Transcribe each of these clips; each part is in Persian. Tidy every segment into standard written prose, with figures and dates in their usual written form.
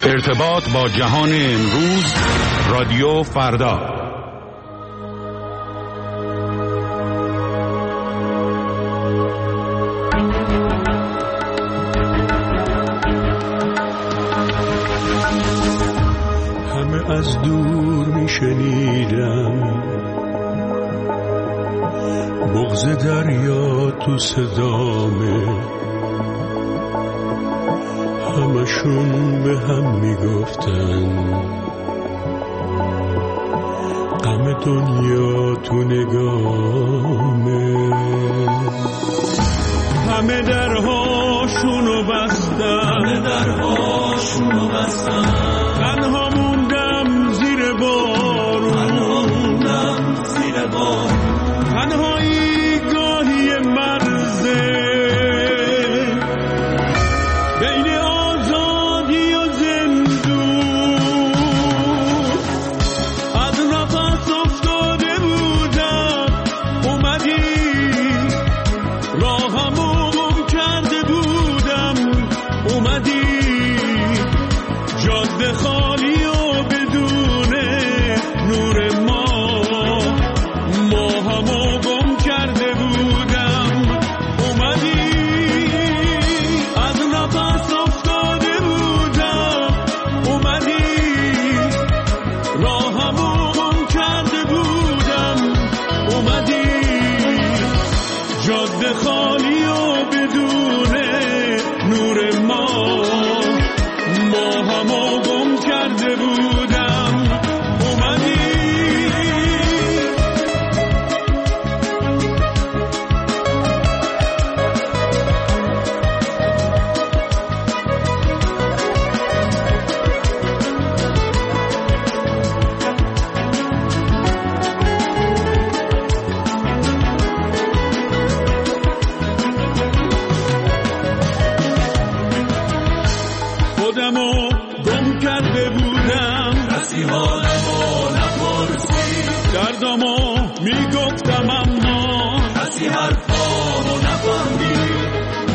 ارتباط با جهان امروز، رادیو فردا. همه از دور میشنیدم بغض دریا تو صدامه، همشون به هم میگفتن غم دنیا تو نگامه. همه درهاشونو بستن، تنها موندم زیر بارون، تنهایی گاهی مرزه بین آزادی و زندون. از نفس افتاده بودم، اومدی راهمو گم کرده بودم، اومدی جاده خالی و بدون نور ما همو گم کرده بودم، اومدی از نفس افتاده بودم، اومدی راهمو گم کرده بودم، اومدی جاده خالی و بدون نور ما همو گم کرده بودم، اومدی. خودمو گم کرده بودم، کسی حالمو نپرسید، دردمو میگفتم اما کسی حرفامو نفهمید.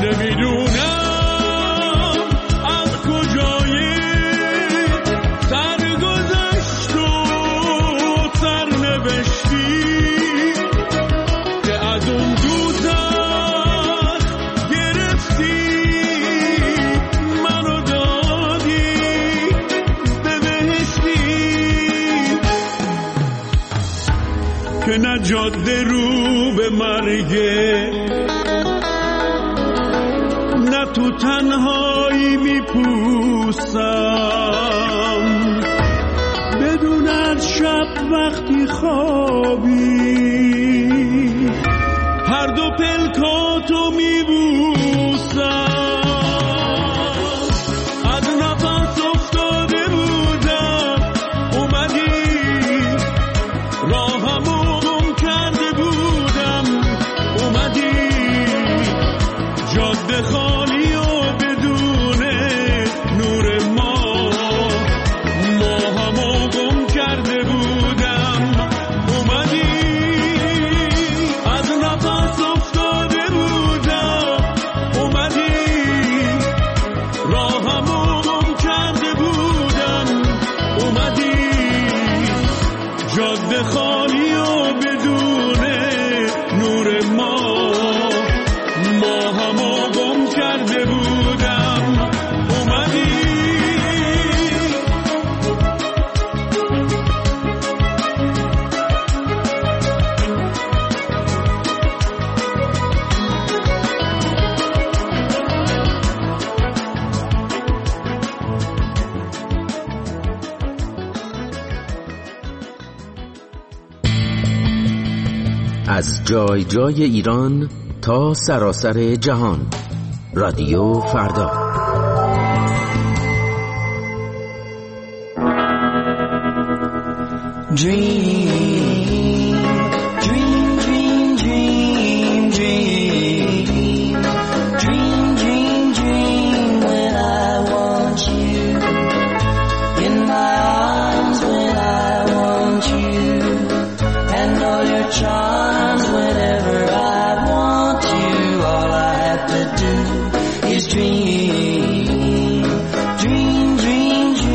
نمیدونم از کجای سرگذشت و سرنوشتی که از اون دوزخ گرفتی منو دادی به بهشتی، که نه جاده رو به مرگه، نه تو تنهایی میپوسم، بدون از شب وقتی خوابی هر دو پلکاتو میبوسم. از نفس افتاده بودم، اومدی راهمو گم کرده بودم، اومدی جاده خالی و بدون نور ما همو گم کرده بودم، اومدی از نفس افتاده بودم، اومدی راهمو گم کرده بودم، اومدی جاده خالی و بدون نور ما همو گم کرده بودم، اومدی. از جای جای ایران تا سراسر جهان، رادیو فردا. Charms whenever I want you, all I have to do is dream, dream, dream, dream.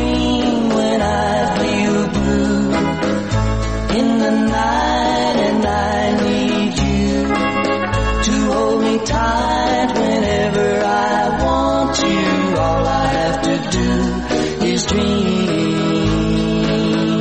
to do is dream.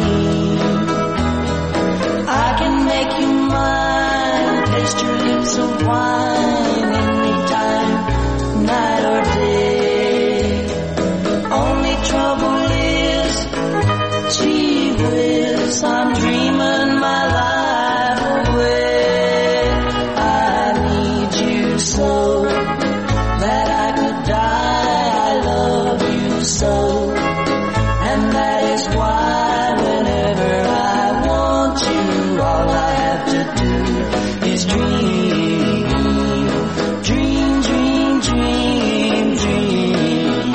I can make you mine, taste your lips of wine anytime, night or day. Only trouble is, gee whiz, I'm dreaming my life away. I need you so that I could die. I love you so, and that is why whenever I want you, all I have to do is dream, dream, dream, dream, dream.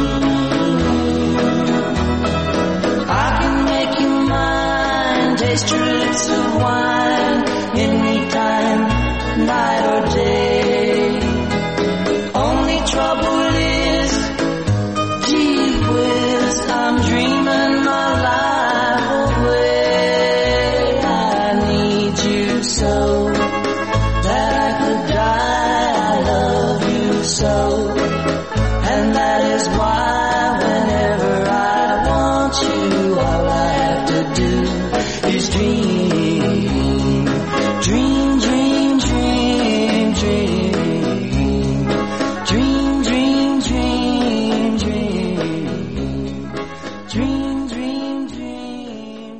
I can make you mine, taste your lips of wine anytime, night or day. Only trouble is, gee whiz, I'm dreaming my life away. I need you so that I could die. I love you so, and that is why whenever I want you, all I have to do is dream, dream, dream, dream, dream, dream, dream, dream, dream, dream, dream, dream.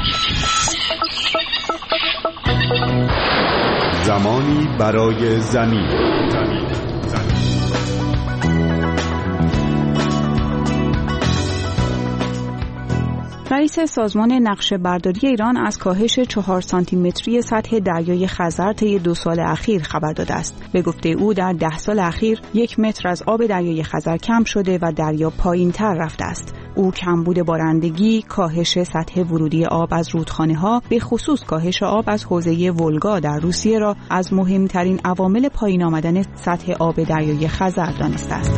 زمانی برای زمین. رئیس سازمان نقشه‌برداری ایران از کاهش 4 سانتیمتری سطح دریای خزر طی 2 سال اخیر خبر داده است. به گفته او در 10 سال اخیر 1 متر از آب دریای خزر کم شده و دریا پایین‌تر رفته است. او کمبود بارندگی، کاهش سطح ورودی آب از رودخانه‌ها، به خصوص کاهش آب از حوزه ولگا در روسیه را از مهمترین عوامل پایین آمدن سطح آب دریای خزر دانسته است.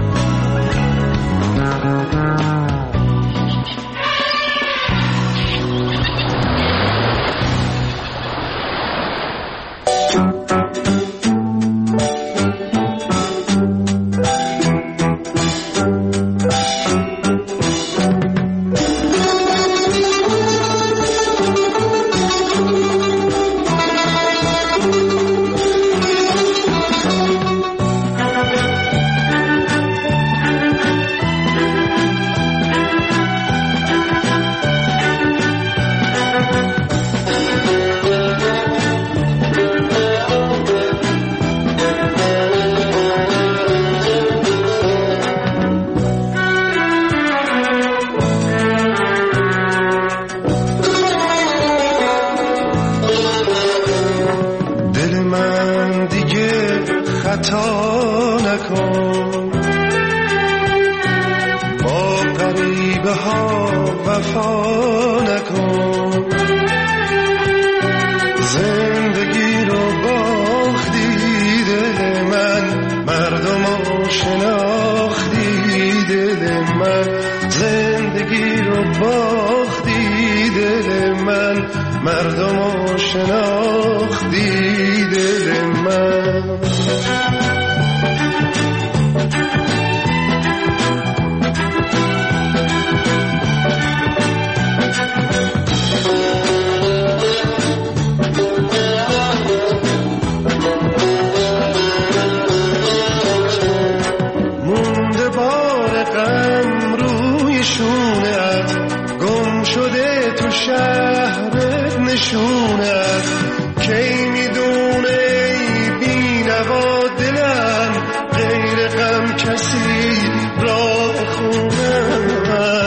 خطا نکن، با غریبه ها وفا نکن. زندگی رو باختی دل من، مردم رو شناختی دل من. زندگی رو باختی دل من، مردم رو شناختی دل من. مونده بار غم روی شونت، گم شده تو شهرت نشونت. کی میدونه ای بی نوا دلم، غیر غم کسی را بخونت.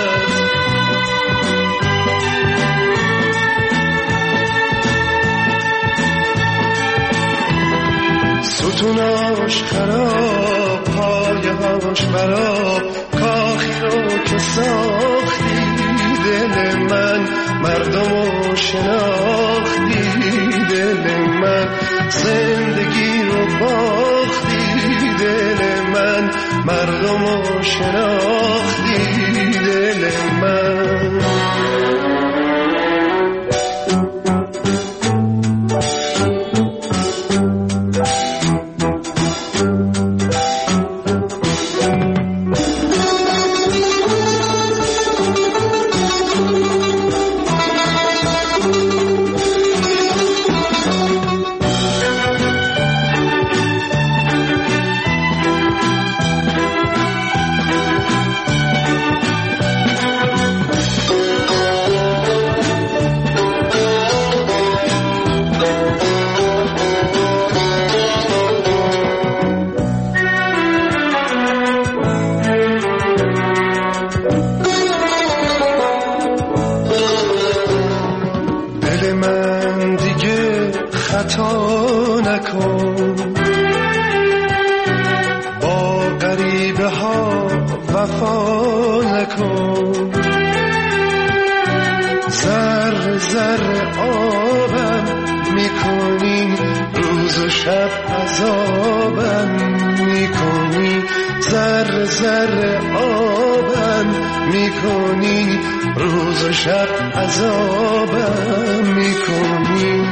ستوناش خراب، پایهاش براب، کاخی رو که ساختی دل من، مردمو شناختی دل من. زندگی رو باختی دل من، مردمو شناختی دل من. نکن. ذره ذره آبم میکنی، روز و شب عذابم میکنی. ذره ذره آبم میکنی، روز و شب عذابم میکنی.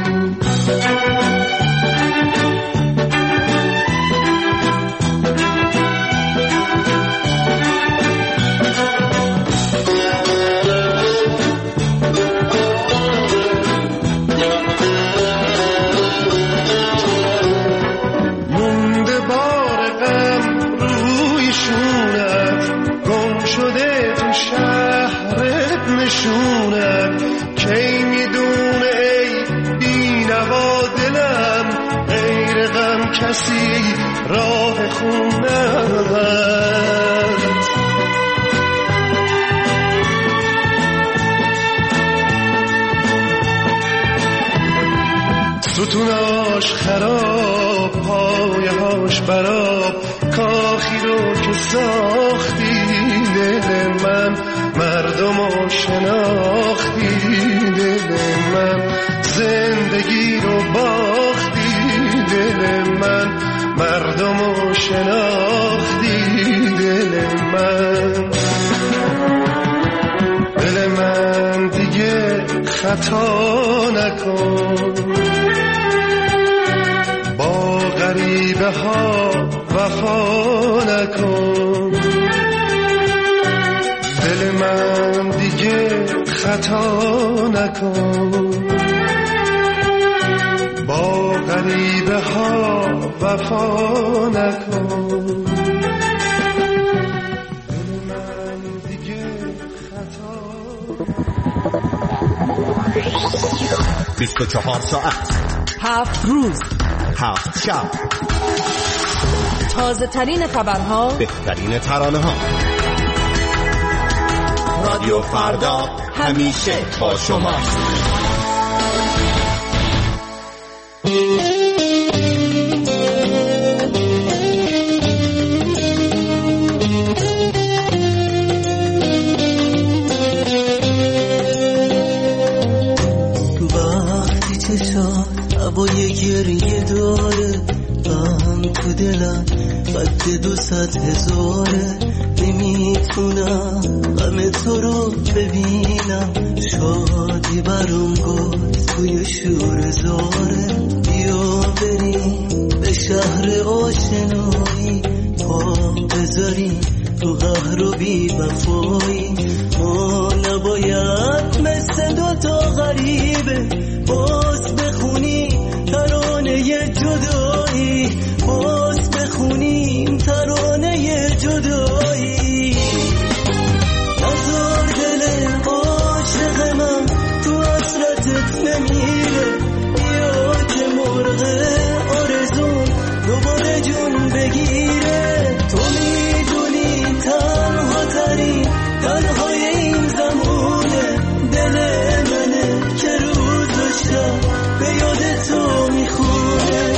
کی میدونه ای بینوا دلم، غیر غم کسی راه خون ندارد. ستوناش خراب، پایهاش براب، کاخی رو که ساختی دل من، مردمو شناختی دل من، زندگی رو باختی دل من، مردمو شناختی دل من. دل من دیگه خطا نکن، با غریبه ها وفا نکن. دل من دیگه خطا نکن، با غریبه ها وفا نکن. دل من دیگه خطا 24 ساعت 7 روز 7 شب، تازه ترین خبرها، بهترین ترانه ها. رادیو فردا همیشه با شما. وقتی چشات هوای گریه داره، غم تو دلم قد 200,000. نمیتونم غم تو رو ببینم، شادی برام گل توی شور زاره. بیا بریم به شهر آشنایی، پا بذاریم تو قهر و بی وفایی. ما نباید مثل دوتا غریبه باز بخونی ترانه جدایی، باز بخونیم ترانه جدایی. نزار دل عاشق من تو حسرتت نمیره، بیا که مرغ آرزون دوباره جون بگیره. تو میدونی تنها ترین تنهای این زمونه، دل منه که روز و شب به یاد تو میخونه.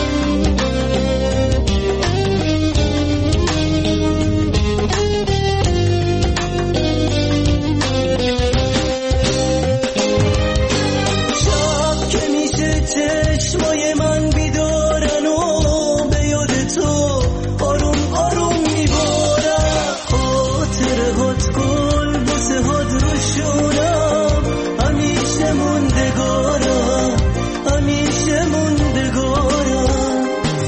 شب که میشه چشمای من بیدارن و به یاد تو آروم آروم میبارم. خاطره هات گل بوسه هات روشونم، همیشه موندگارم، همیشه موندگارم.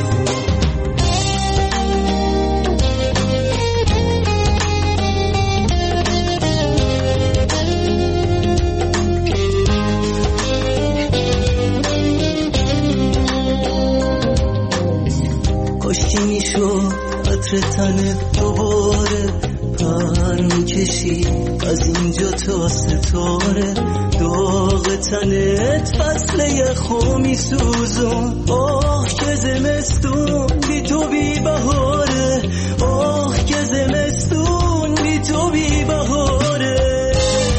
کاشکی میشد عطر تنت دوباره پر میکشی از اینجا تا ستاره. داغ تنت فصل یخو میسوزون، آه که زمستون بی تو بی بهاره، آه که زمستون بی تو بی بهاره.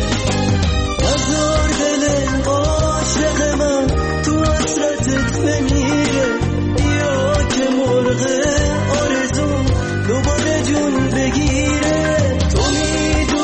نزار دل عاشق من تو حسرتت نمیره، بیا که مرغ آرزون دوباره جون بگیره. تو میدونی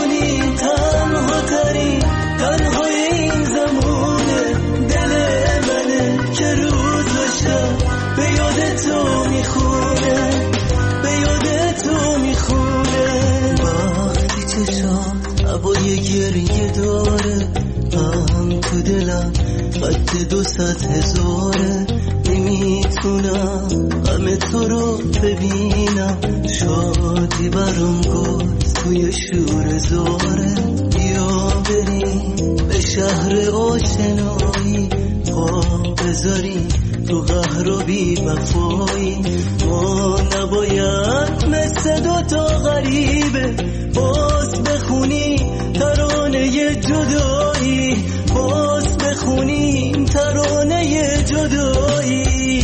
خط 200,000 نمیتونم غم تو رو ببینم شادی برام گفت توی شور زاره بیا بریم به شهر آشنایی پا بذاریم تو قهر و بی وفایی ما نباید مثل دوتا غریبه باز بخونیم ترانه جدایی باز بخونیم ترانه جدایی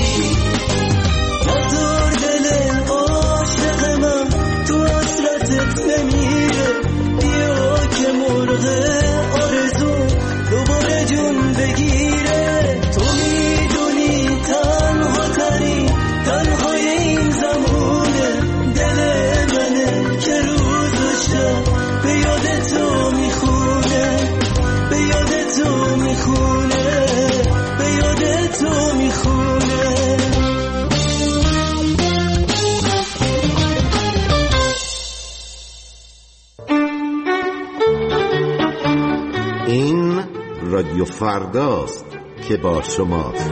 نذار دل عاشق من تو حسرتت نمیره بیا که مرغ آرزو دوباره جون بگیره تو میدونی تنها ترین تنهای این زمونه دل منه که روز و شب به یاد تو میخونه به یاد تو میخونه به یاد تو میخونه این رادیو فرداست که با شماست.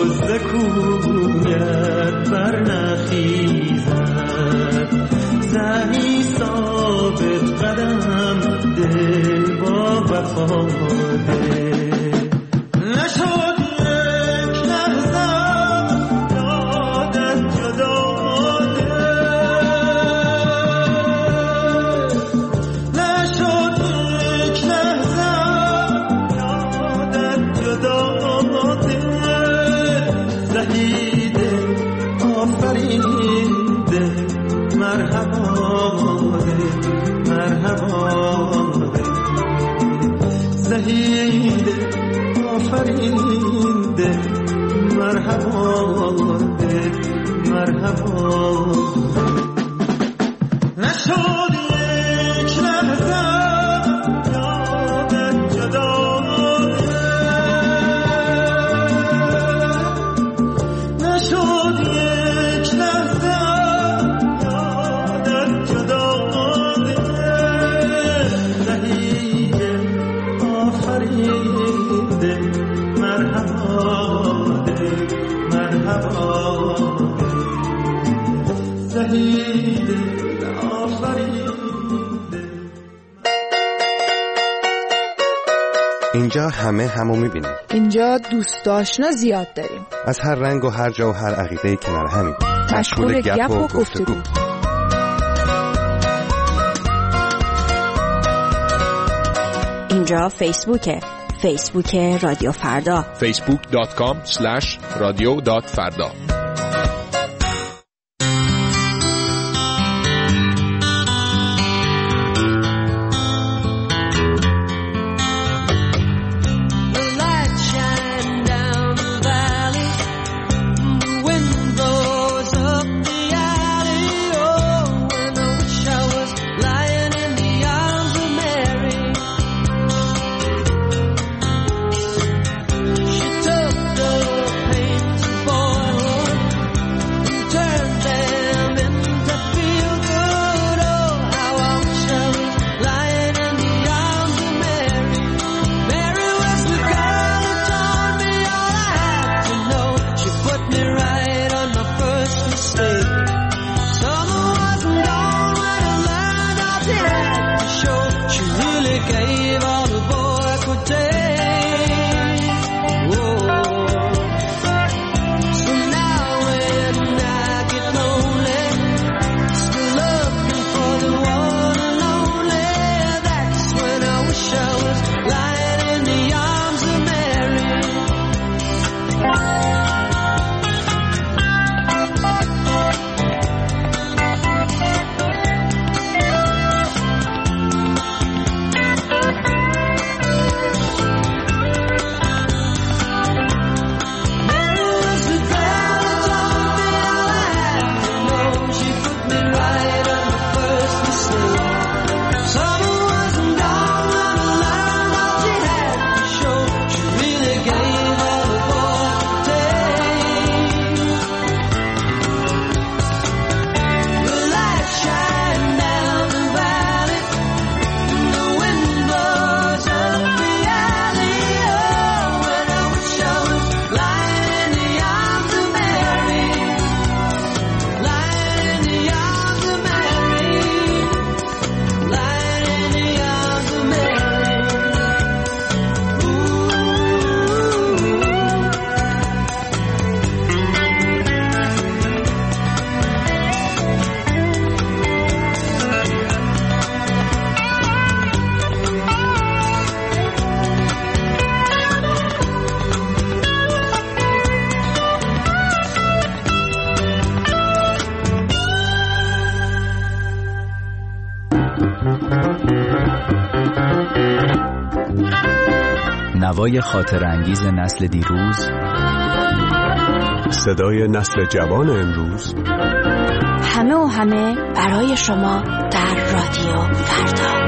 دزد کویت برنخیزد زنی ثابت قدم دل با وفاده نشد یک لحظه یادت جداده نشد یک لحظه یادت جداده زهیده آفریده مرحبا زهیده آفرینده مرحبا نشد یک لحظه یادت جداده نشد یک لحظه یادت جداده زهیده آفرینده مرحبا زهیده آفرینده. اینجا همو میبینیم. اینجا دوست آشنا زیاد داریم. از هر رنگ و هر جا و هر عقیده کنار همیم. مشغول گپ و گفتگو. اینجا فیسبوک رادیو فردا facebook.com/radio.farda. نوای خاطر انگیز نسل دیروز، صدای نسل جوان امروز، همه برای شما در رادیو فردا.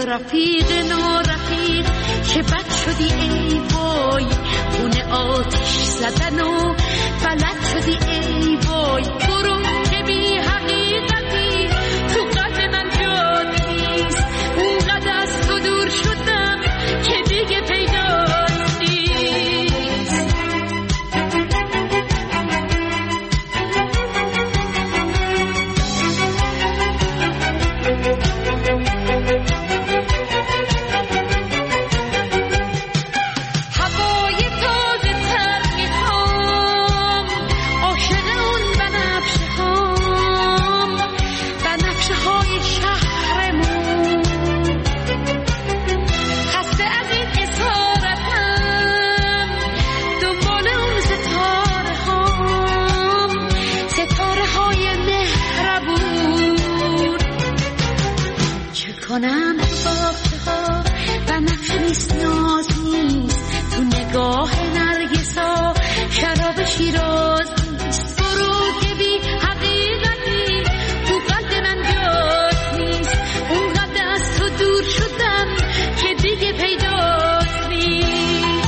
رفیق نارفیق چه بد شدی ای وای، خونه آتش زدن و فلک شدی ای وای. برو که بی حقیقتی تو قلب من جاد نیست، اونقدر از تو دور شدم که دیگه پیدات نیست. هوای تازه تر میخوام، عاشق اون بنفشه هام، بنفشه های شهرمون. خسته از این اسارتم، دنبال اون ستاره هام، ستاره های مهربون. چه کنم بافته ها بنفشه نیست، ناز نیست، تو نگاه نرگسا شراب شیراز نیست. برو که بی حقیقتی تو قلب من جات نیست، اونقدر از تو دور شدم که دیگه پیدات نیست.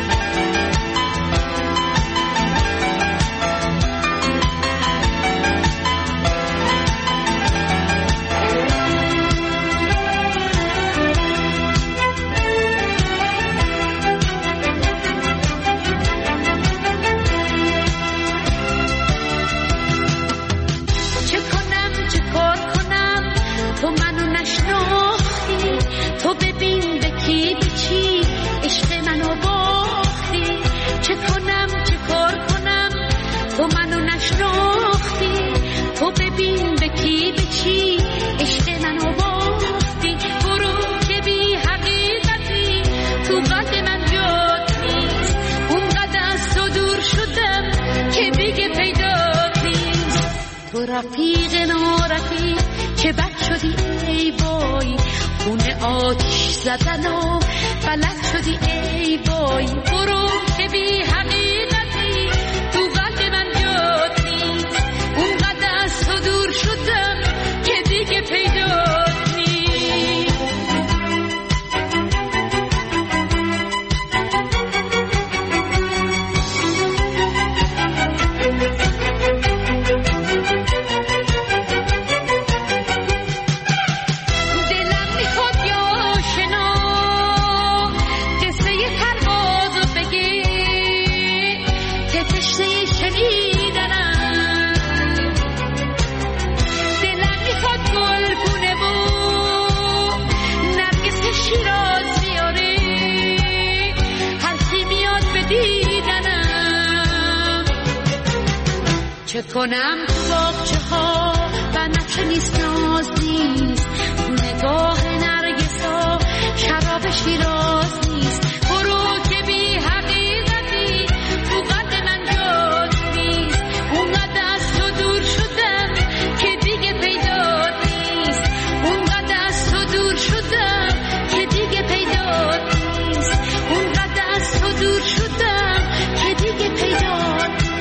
چه کنم چه کار کنم تو منو نشناختی، تو ببین به کی به چی عشق منو باختی. چه کنم چه کار کنم تو منو نشناختی، تو ببین به کی به چی عشق منو باختی. برو که بی حقیقتی تو قلب من جات نیست، اونقدر از تو دور شدم که دیگه پیدات نیست. تو رفیق نارفیق چه بد شدی ای وای، خونه آتش زدن و فلک شدی ای وای. برو که بی حقیقتی تو قلب من جات نیست، اونقدر از تو دور شدم که دیگه پیدات نیست. دلم میخواد یا آشنا قصه پروازو بگی که تشنه شنیدنم. دلم میخواد گلگونه و نرگس شیراز بیاری، هر کی میاد به دیدنم. چه کنم تو باغچه ها بنفشه نیست، ناز نیست، تو نگاه نرگسا شراب شیراز نیست. برو که بی حقیقتی تو قلب من جات نیست، اونقدر از تو دور شدم که دیگه پیدات نیست، اونقدر از تو دور شدم که دیگه پیدات نیست، اونقدر از تو دور شدم که دیگه پیدات نیست.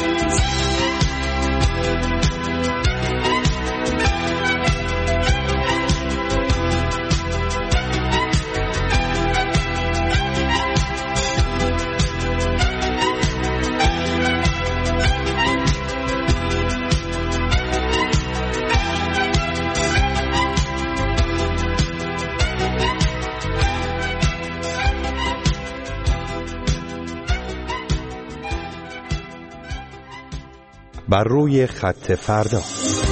بر روی خط فردا.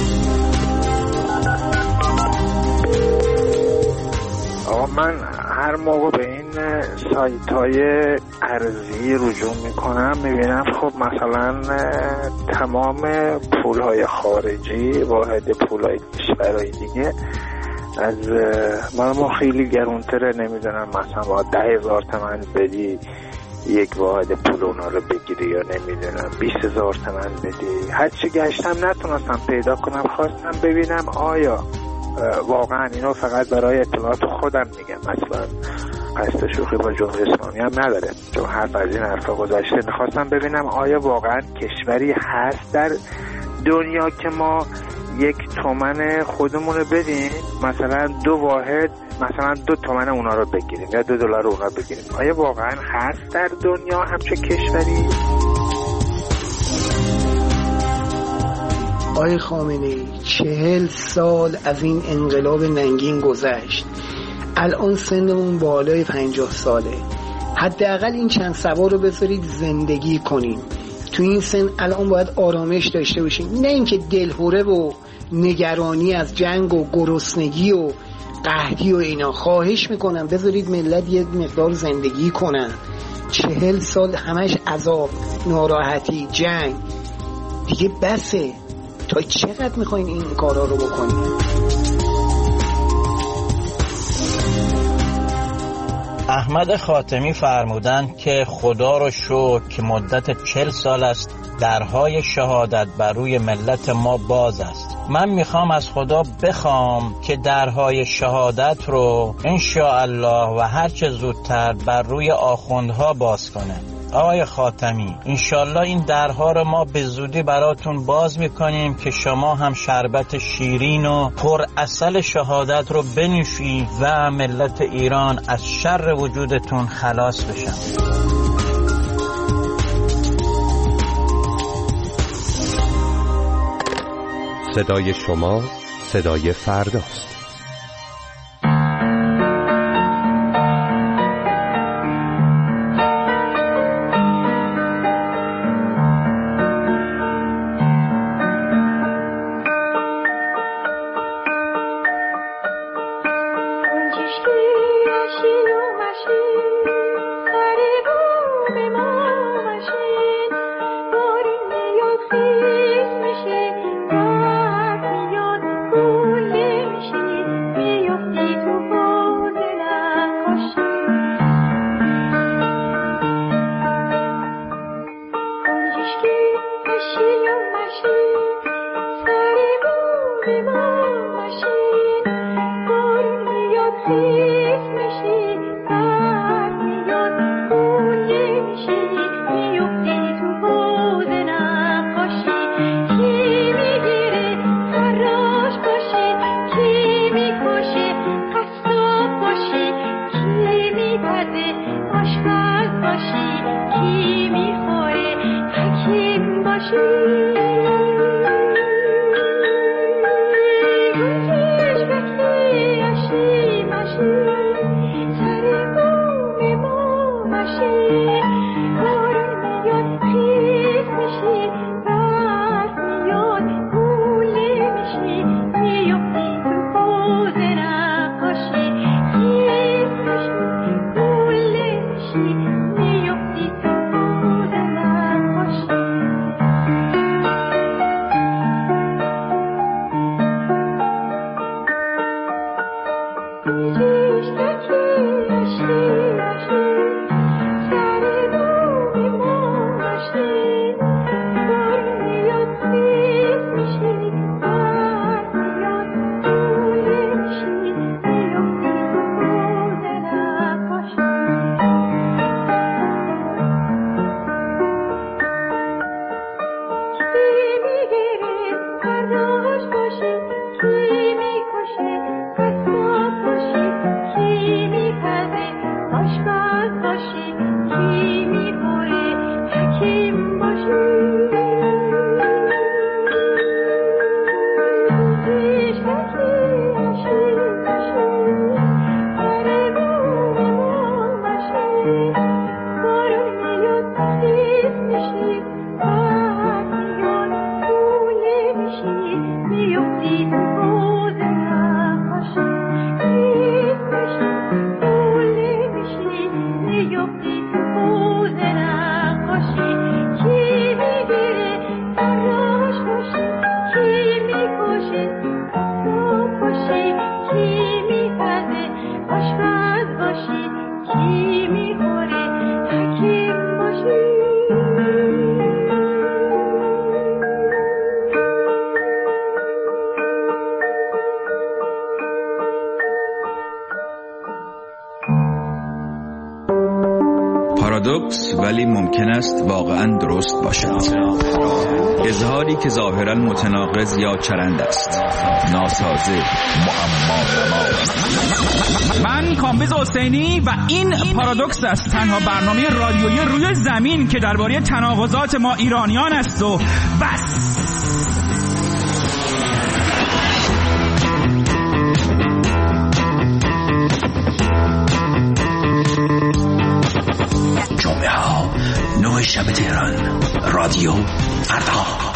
آقا من هر موقع به این سایت های ارزی رجوع میکنم میبینم خب مثلا تمام پول های خارجی واحد پول های کشورهای دیگه از ما خیلی گرونتره، نمیدونم مثلا با 10,000 تومان بدی یک واحد پول اونا رو بگیری یا نمیدونم 20,000 تومان بدی. هرچی گشتم نتونستم پیدا کنم، خواستم ببینم آیا واقعا اینو فقط برای اطلاعات خودم میگم، مثلا قصد شوخی با جمهوری اسلامی هم نداره، چون حرف از این حرفا گذشته. میخواستم ببینم آیا واقعا کشوری هست در دنیا که ما 1 تومن خودمون رو بدیم مثلا 2 واحد مثلا 2 تومن اونا رو بگیریم یا $2 اونا بگیریم. آیا واقعا هست در دنیا همچه کشوری؟ آقای خامنه‌ای 40 سال از این انقلاب ننگین گذشت، الان سنمون بالای 50 ساله. حداقل این چند سوار رو بذارید زندگی کنیم. تو این سن الان باید آرامش داشته باشیم، نه اینکه دلهوره و نگرانی از جنگ و گرسنگی و قحطی و اینا. خواهش میکنم بذارید ملت یه مقدار زندگی کنن. 40 سال همش عذاب، ناراحتی، جنگ، دیگه بسه. تا چقدر میخواین این کارا رو بکنید؟ احمد خاتمی فرمودند که خدا رو شکر که مدت 40 سال است درهای شهادت بر روی ملت ما باز است. من میخوام از خدا بخوام که درهای شهادت رو انشاءالله و هرچه زودتر بر روی آخوندها باز کنه. آقای خاتمی انشالله این درها رو ما به زودی براتون باز میکنیم که شما هم شربت شیرین و پر عسل شهادت رو بنوشید و ملت ایران از شر وجودتون خلاص بشن. صدای شما صدای فرداست. میفتی تو حوض نقاشی. پارادوکس ولی ممکن است واقعا درست باشد. اظهاری که ظاهرا متناقض یا چرند است، ناسازه، معما. من کامبیز حسینی و این پارادوکس است، تنها برنامه رادیویی روی زمین که درباره تناقضات ما ایرانیان است و بس. جمعه ها 9 شب تهران، رادیو فردا.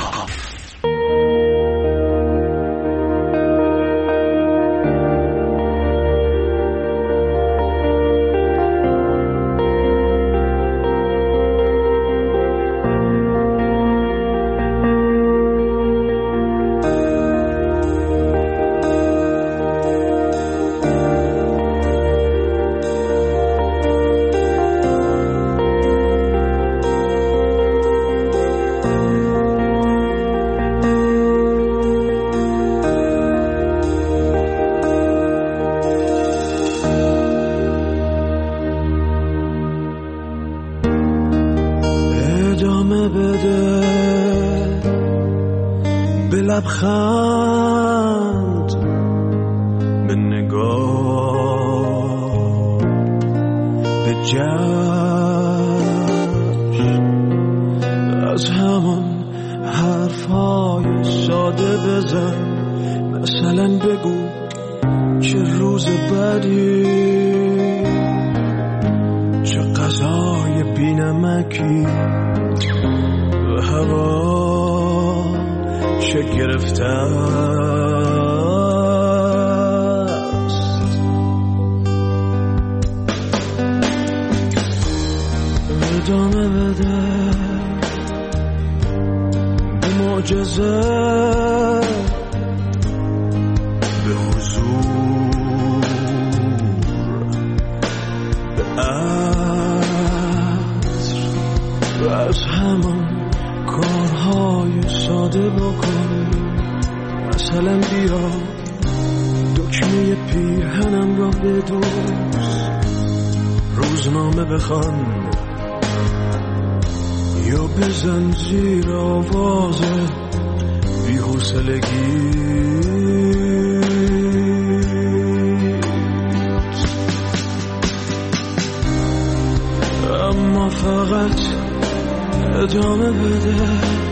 لبخند به نگاه به جشن از همان حرفای ساده بزن، مثلا بگو چه روز بدی، چه غذای بی‌نمکی و هوا چه گرفته است. ادامه بده به معجزه، به حضور، به عطر و از همان کارهای ساده بکن. مثلا بیا دکمه پیرهنم را بدوز، روزنامه بخوان یا بزن زیر آواز بی‌حوصلگی. اما فقط ادامه بده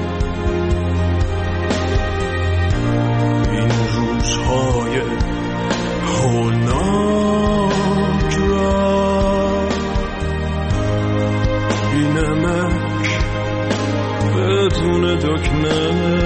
این روزهای هولناک را، بی نمک بدون دکمه.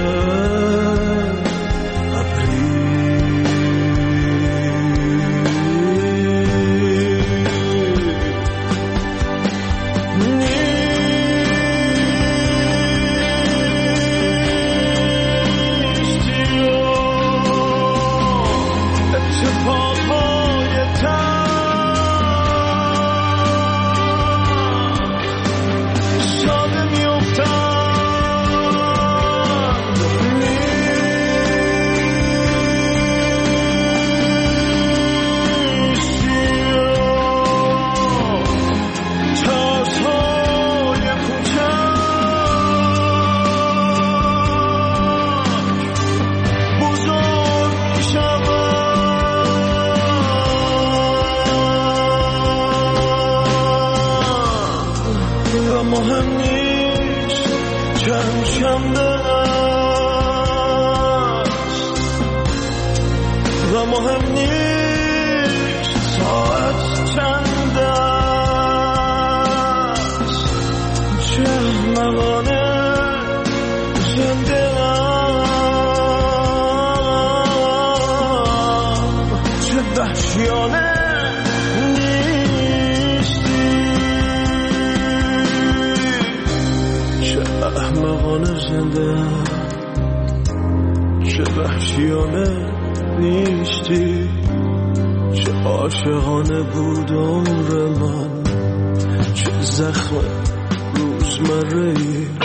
مهم نیست چند شنبه است و مهم نیست ساعت چند است، چه احمقانه زنده ام، چه وحشیانه احمقانه زنده، چه وحشیانه نیستی، چه عاشقانه بود عمر من، چه زخم روزمره‌ای.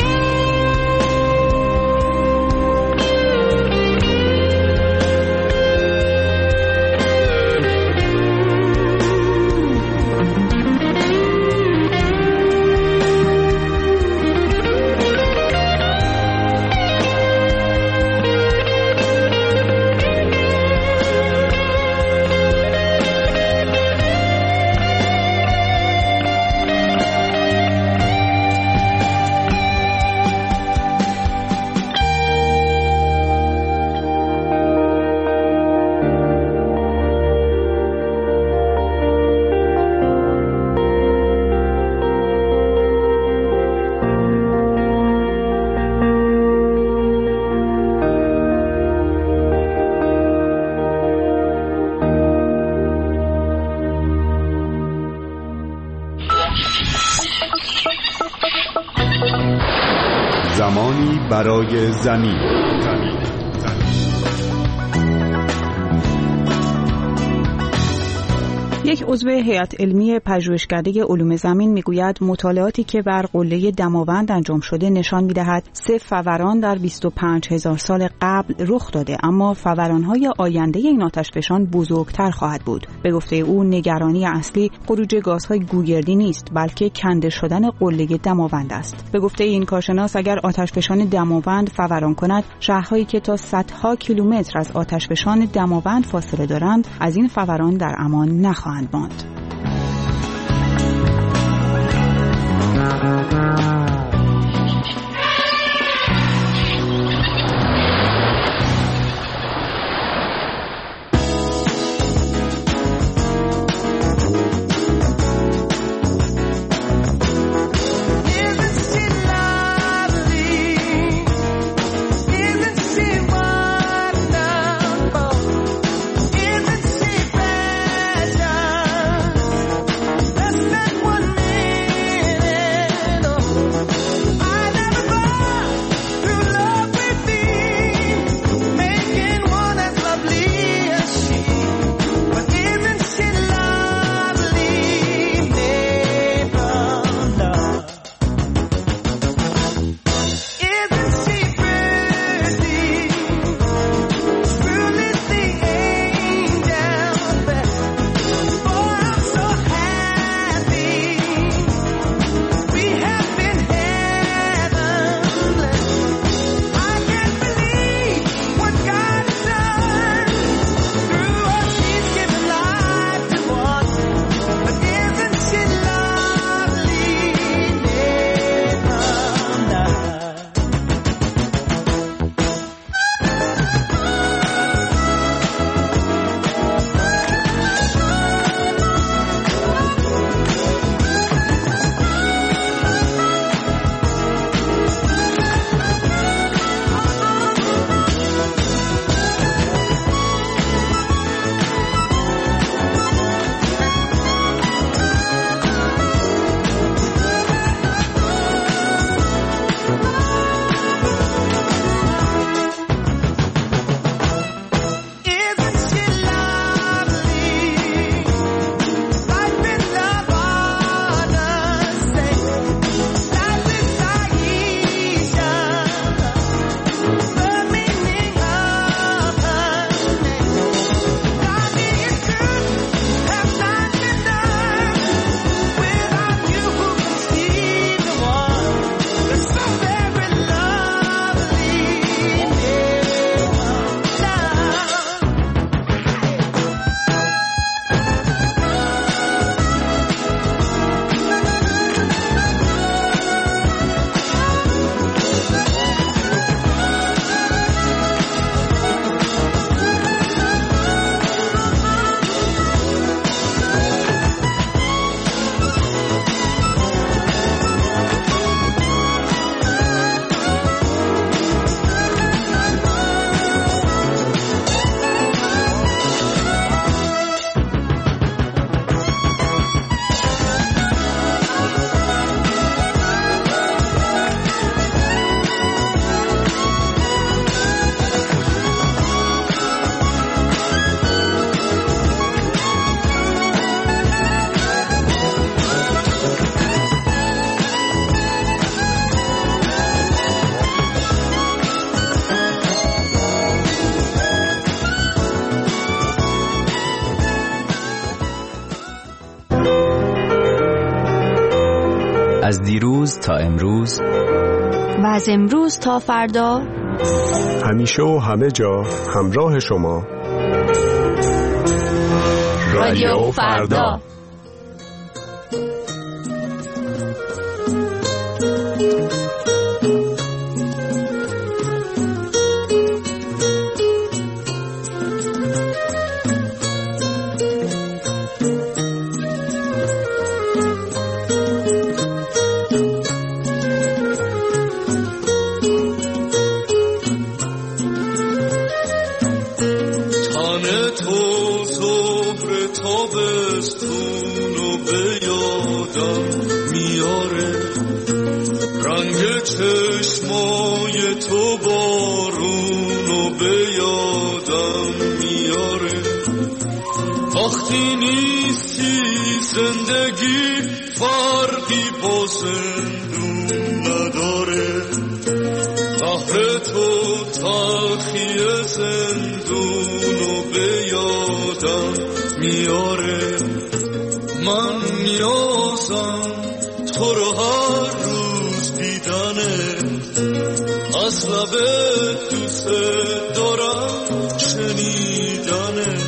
جهانی برای زمین. یک عضو هیئت علمی پژوهشکده علوم زمین میگوید مطالعاتی که بر قله دماوند انجام شده نشان میدهد 3 فوران در 25,000 سال قبل رخ داده، اما فوران‌های آینده این آتشفشان بزرگتر خواهد بود. به گفته او نگرانی اصلی خروج گازهای گوگردی نیست، بلکه کنده شدن قله دماوند است. به گفته این کارشناس اگر آتشفشان دماوند فوران کند، شهرهایی که تا صدها کیلومتر از آتشفشان دماوند فاصله دارند از این فوران در امان نخواهند ماند. از دیروز تا امروز و از امروز تا فردا، همیشه و همه جا همراه شما رادیو فردا. تو زهر تابستون تو بارونو به یادم میاره. وقتی نیستی زندگی فرقی با زندون نداره. قهر تو تلخی زندونو به یادم میاره. من نیازم تو رو هر روز دیدنه، از لبت دوست دارم شنیدنه.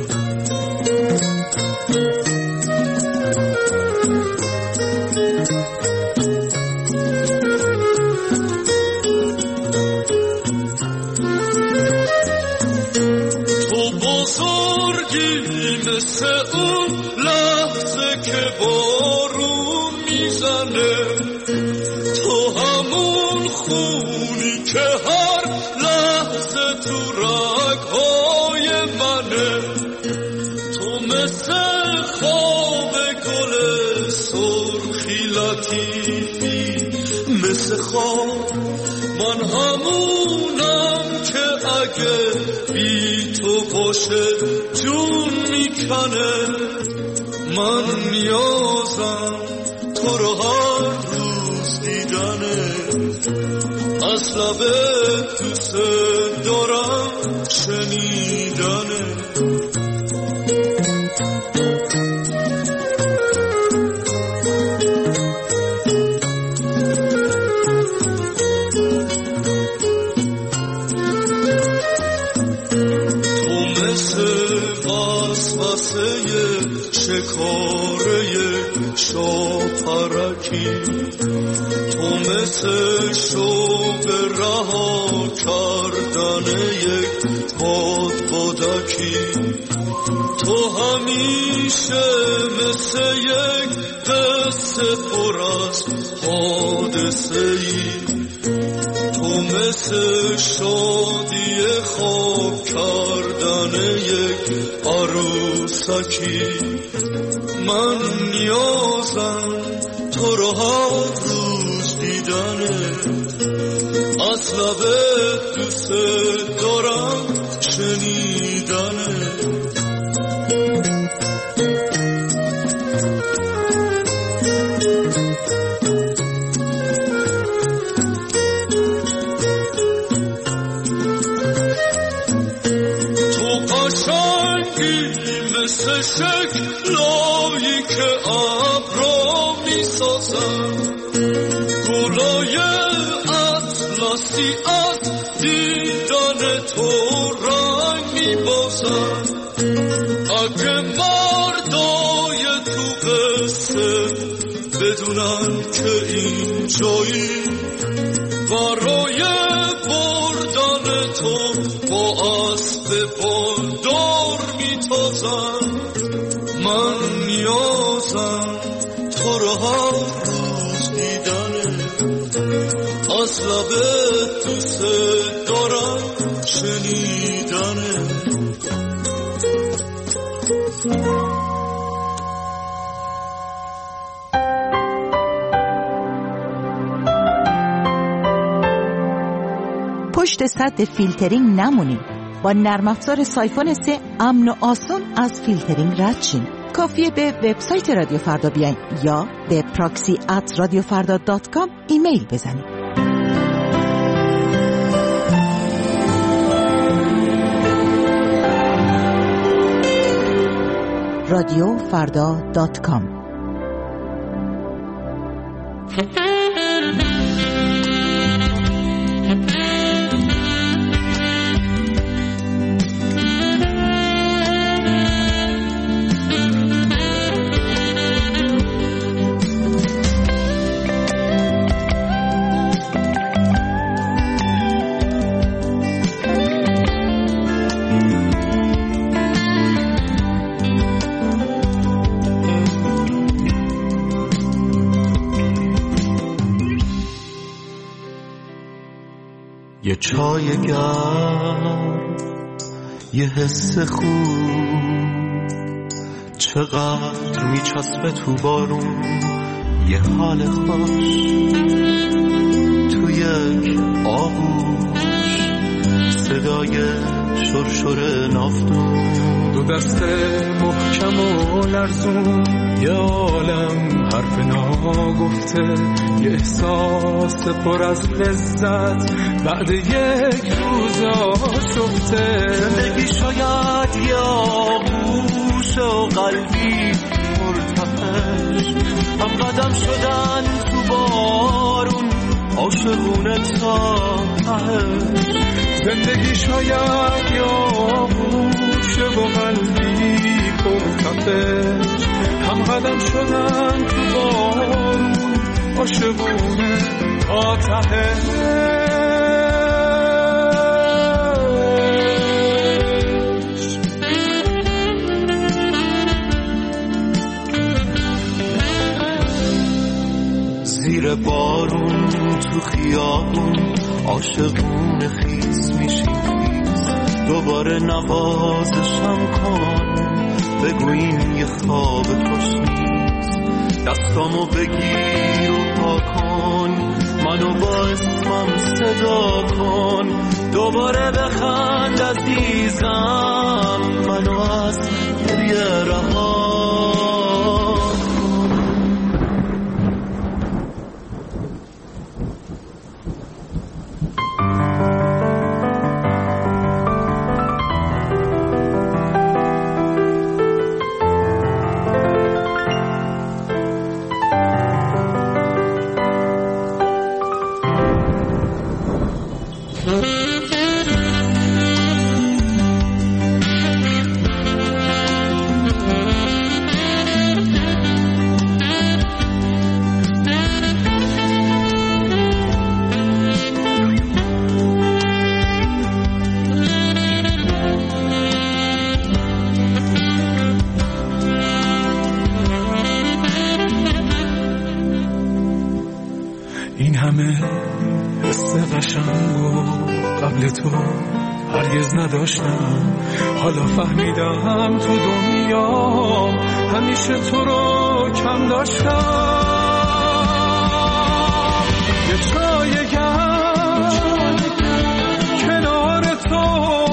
تو بزرگی مثل اون لحظه که بارون میزنه، تو همون خونی که هر لحظه تو رگهای منه. تو مثل خواب گل سرخی لطیفی، مثل خواب من همونم که اگه بی تو باشه جون میکنه. من نیازم تو رو هر روز دیدنه، از لبت دوست دارم شنیدنه. شکاره شاپرکی، تو مثل شوق رها کردن یک بادبادکی. تو همیشه مثل یک قصه پر از حادثه ای، تو مثل شادی خواب کردن یک عروسکی. من نیازم تو رو هر روز دیدنه، از لبت دوست دارم شنیدنه. مثل شکلایی که ابرا میسازن، گلای اطلسی از دیدن تو رنگ میبازن. اگه مردای تو قصه بدونن که این جایی برای بردن تو با اسب بالدار میتازن. من نیازم تو رو هر روز دیدنه، از لبت دوست دارم شنیدنه. پشت سد فیلترینگ نمونید. با نرم افزار سایفون 3 امن و آسون از فیلترینگ رد شین. کافیه به وبسایت رادیو فردا بیاین یا به proxy@radiofarda.com ایمیل بزنید. radiofarda.com یه چای گرم، یه حس خوب، چقدر میچسبه تو بارون، یه حال خوش تو یک آغوش صدای شرشر نافتون، دو دست محکم و لرزون، یه عالم حرف ناگفته، یه احساس پر از لذت بعد یک روز آشفته. زندگی شاید یه آغوش و قلبی مرتفش، هم قدم شدن تو بارون عاشقونه تا تهش. زندگی شاید یه آغوش و قلبی پرتفش، هم قدم شدن تو بارون عاشقونه تا تهش. زیر بارون تو خیابون عاشقونه خیس میشیم خیس، دوباره نوازشم کن، بگو این یه خواب خوش نیست. دستامو بگیر و پا کن، منو با اسمم صدا کن، دوباره بخند عزیزم، منو از گریه رها. این همه حس قشنگو قبل تو هرگز نداشتم، حالا فهمیدم تو دنیا همیشه تو رو کم داشتم. یه جای گرم کنار تو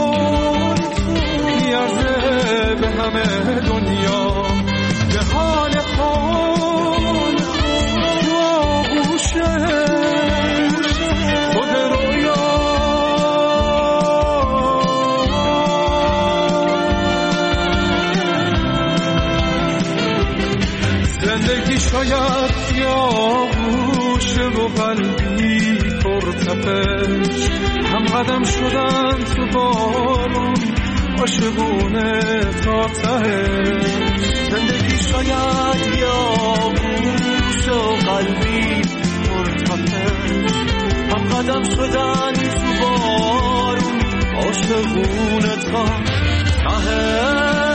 میارزه به همه دنیا، به حال حال تو آغوشه خود رویا. زندگی شاید یا گوشه و قلبی پرتفش، هم قدم شدن تو بارون عاشقونه تا ته. زندگی شاید یا گوشه و قلبی پرتفش، هم قدم شدن تو بارون عاشقونه تا ته.